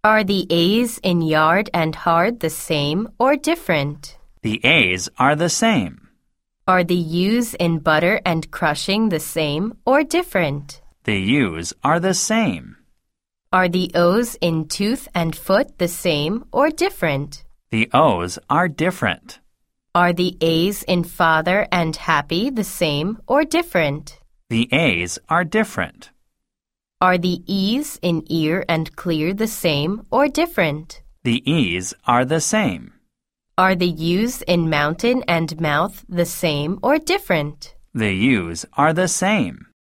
Are the A's in yard and hard the same or different? The A's are the same. Are the U's in butter and crushing the same or different? The U's are the same. Are the O's in tooth and foot the same or different? The O's are different. Are the A's in father and happy the same or different? The A's are different. Are the E's in ear and clear the same or different? The E's are the same. Are the U's in mountain and mouth the same or different? The U's are the same.